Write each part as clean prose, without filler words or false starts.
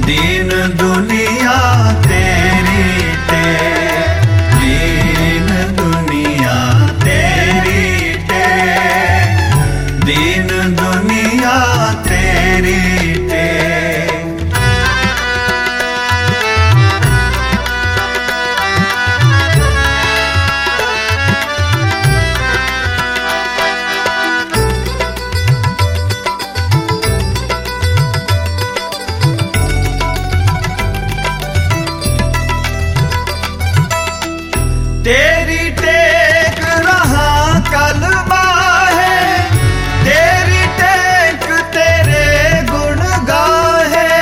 दीन दुनिया तेरी ते, दीन दुनिया तेरी ते, दीन दुनिया तेरी ते। तेरी टेक रहा कलमा है, तेरी टेक तेरे गुण गाहे।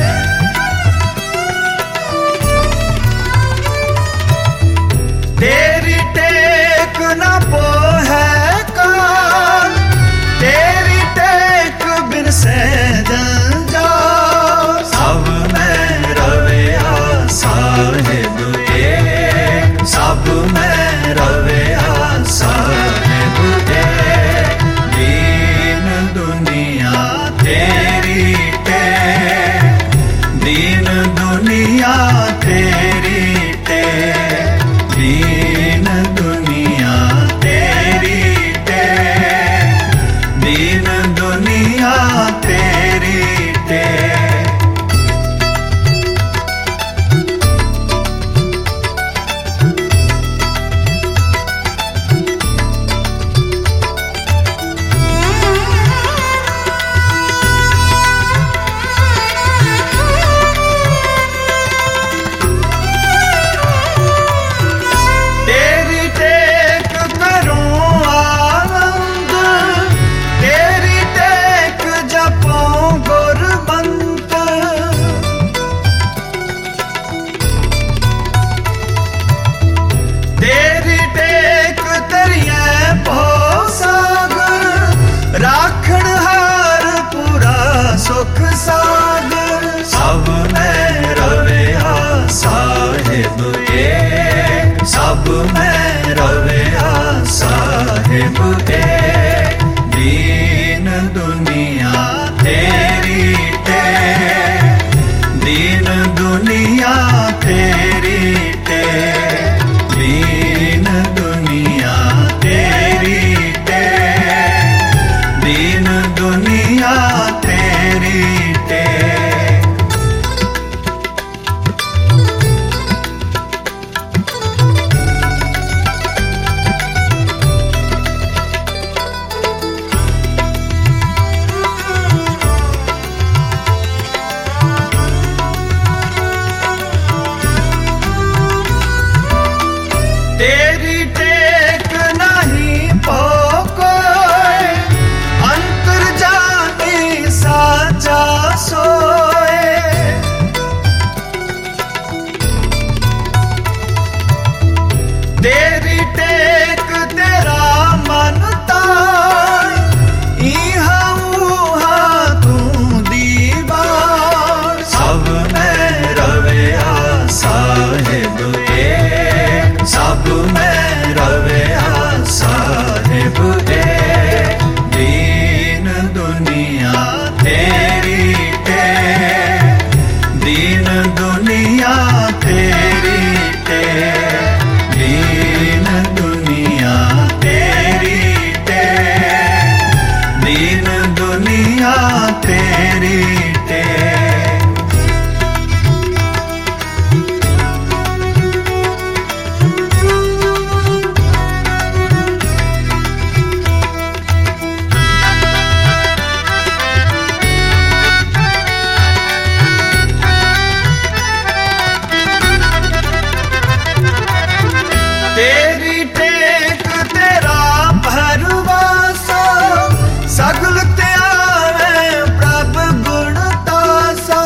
तेरी टेक न पोहे काल, तेरी टेक बिन से जंजाल। सब में रवे साहिब एक, सब में रवे साहिब एक। दीन दुनिया तेरी ते, दीन दुनिया तेरी ते, दीन दुनिया तेरी ते, दीन दुनिया तेरी ते। तेरी टेक तरिए पो सागर, राखण हार पूरा सुख सागर। सब में रवे साहिब एक, सब में रवे साहिब एक। दीन दुनिया तेरी ते, दीन दुनिया तेरी ते, दीन दुनिया तेरी ते, दीन दुनिया तेरी ते। तेरी टेक नहीं पो कोई, अंतर जानी साचा सोए। तेरी टेक तेरा मन ताई, इहा उहा तू दीवार। सब में रवे साहिब एक, सब में रवे साहिब एक। दीन दुनिया तेरी ते, दीन दुनिया तेरी ते, दीन दुनिया तेरी ते, दीन दुनिया तेरी ते। तेरी टेक तेरा भरवासा, सगल त्यावे प्रभ गुण तासा।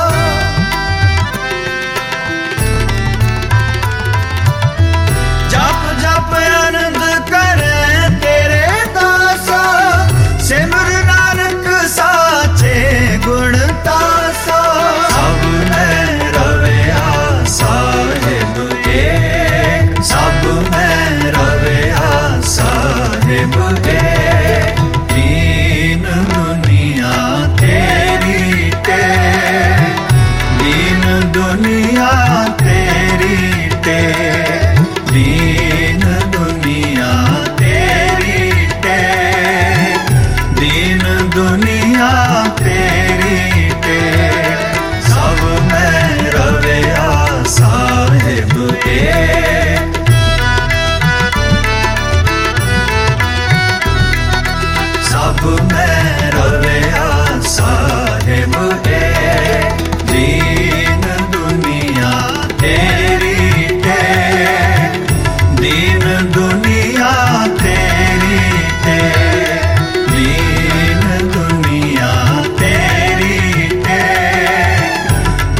जप जप आनंद करे तेरे दासा, सिमर नानक साचे गुण तासा। सब में रवे साहिब एक, सब में रवे साहिब एक। दीन दुनिया तेरी ते,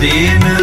दीन